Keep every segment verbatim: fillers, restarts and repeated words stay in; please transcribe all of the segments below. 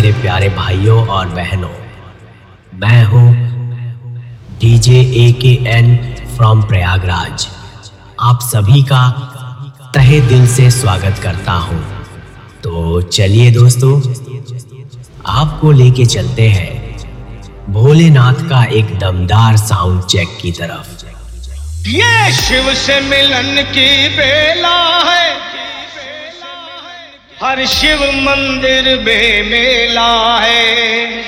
मेरे प्यारे भाइयों और बहनों, मैं हूँ डीजे ए के एन फ्रॉम प्रयागराज। आप सभी का तहे दिल से स्वागत करता हूँ। तो चलिए दोस्तों, आपको लेके चलते हैं भोलेनाथ का एक दमदार साउंड चेक की तरफ। ये शिव से मिलन की बेला है, हर शिव मंदिर में मेला है।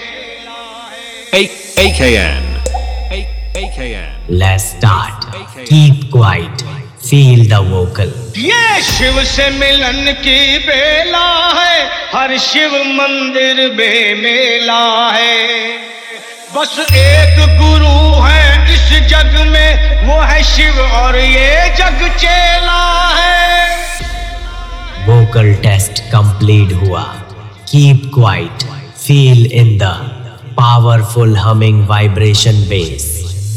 A K N A K N Let's start. Keep quiet. Feel the vocal. ये शिव से मिलन की बेला है, हर शिव मंदिर में मेला है। बस एक गुरु है इस जग में, वो है शिव और ये जग चेला है। Vocal test complete हुआ। Keep quiet. Feel in the powerful humming vibration bass.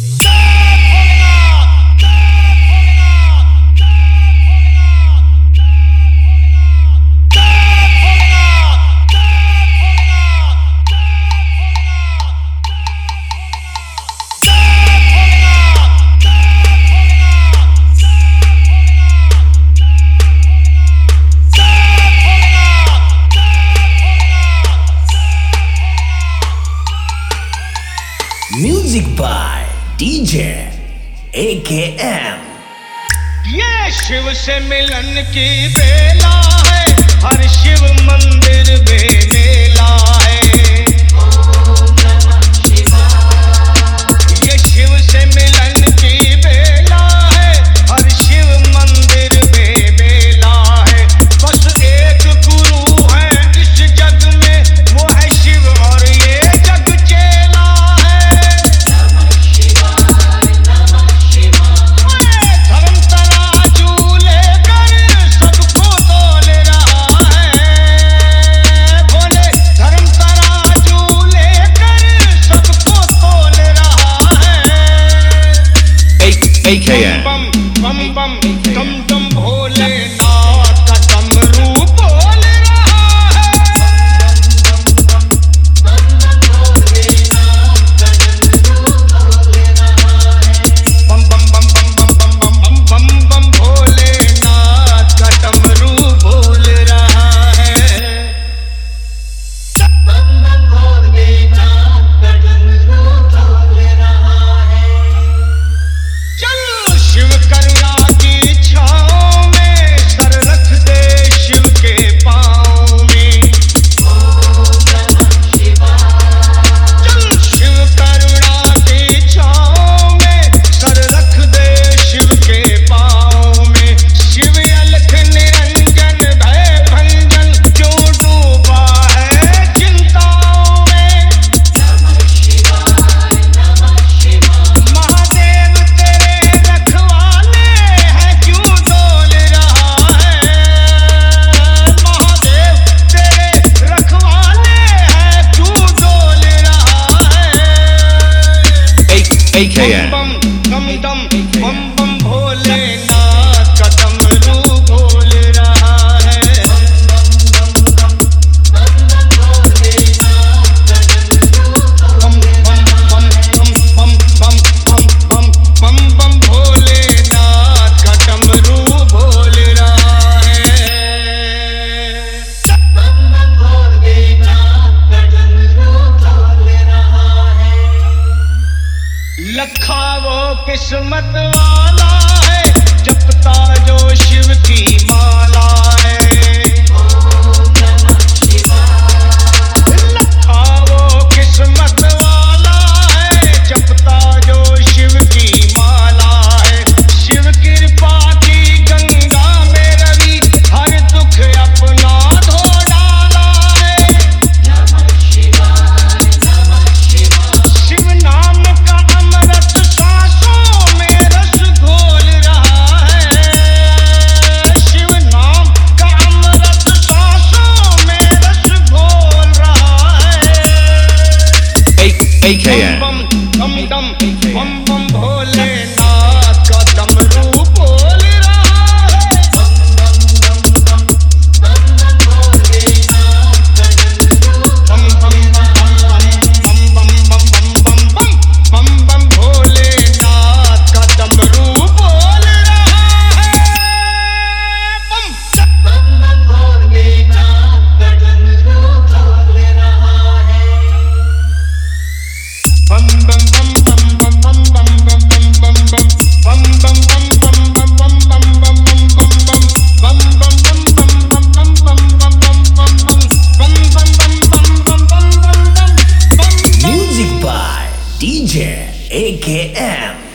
Music by D J A K M। ये शिव से मिलन की बेला है, हर शिव मंदिर में मेला है। ये शिव से मिलन की बेला है, हर शिव मंदिर में मेला है। बस एक गुरु है इस जग में, वो है शिव और ये जग चेला है। धर्म तराजू लेकर सबको तोल रहा है। भोले धर्म तराजू लेकर सबको तोल रहा है। A K N बम बम बम दम दम भोलेनाथ का डमरू बोल रहा है। बम बम बम बम बम बम बम बम बम बम भोलेनाथ का डमरू बोल रहा है। चल शिव करुणा की छाँव में सर रख दे शिव के पाँव में। चल शिव करुणा की छाँव में सर रख दे शिव के पाँव में। शिव अलख निरंजन भय भंजन क्यों डूबा है चिंताओं में। महादेव तेरे रखवाले हैं क्यों डोल रहा है। महादेव तेरे रखवाले हैं क्यों डोल रहा है। A K N बम दम दम बम बम भोलेनाथ का डमरू बोल रहा है। बम बम बम बम बम बम बम बम बम भोलेनाथ का डमरू बोल रहा है। लखा वो किस्मत वाला है, जपता जो शिव की माला है। लखा वो किस्मत वाला है, जपता जो शिव की माला है। शिव कृपा की गंगा में रवि हर दुख अपना धो डाला है। शिव नाम का अमृत सांसों में रस घोल रहा है। शिव नाम का अमृत सांसों में रस घोल रहा है। A K N बम दम दम बम बम भोलेनाथ का डमरू बोल रहा है। बम D J A K M.